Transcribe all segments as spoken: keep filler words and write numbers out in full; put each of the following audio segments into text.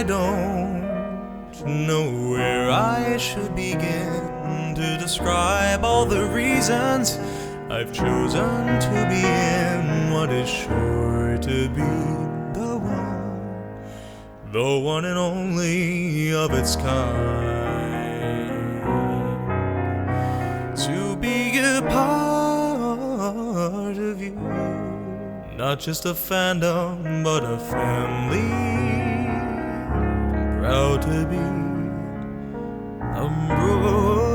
I don't know where I should begin to describe all the reasons I've chosen to be in what is sure to be the one, the one and only of its kind. To be a part of you, not just a fandom, but a family. I'm proud to be a Brony.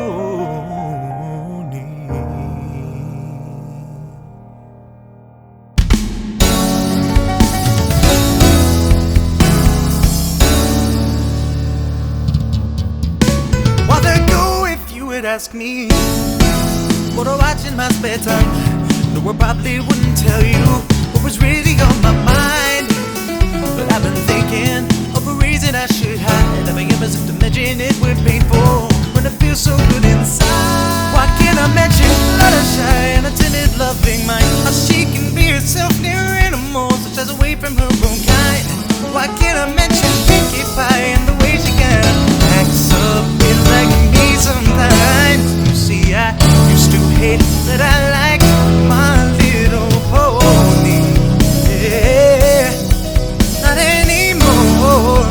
While there go, if you would ask me what I watch in my spare time, no, I probably wouldn't tell you what was really on my mind. But I've been thinking of a reason I should hide. I've been ever since to mention it would be painful when it feels so good inside. Why can't I mention Fluttershy and a timid, loving mind? How she can be herself near animals, such as away from her own kind. Why can't I mention Pinkie Pie and the way she kind of acts up bit like me sometimes? You see, I used to hate that I like My Little Pony. Yeah, not anymore.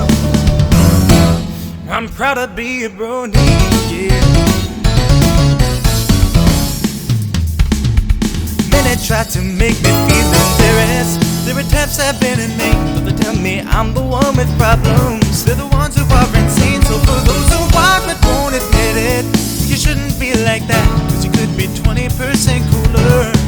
I'm proud to be a Brony, yeah. Many try to make me feel embarrassed. There are taps I've been in me, but they tell me I'm the one with problems. They're the ones who are insane. So for those who are but won't admit it, you shouldn't be like that, cause you could be twenty percent cooler.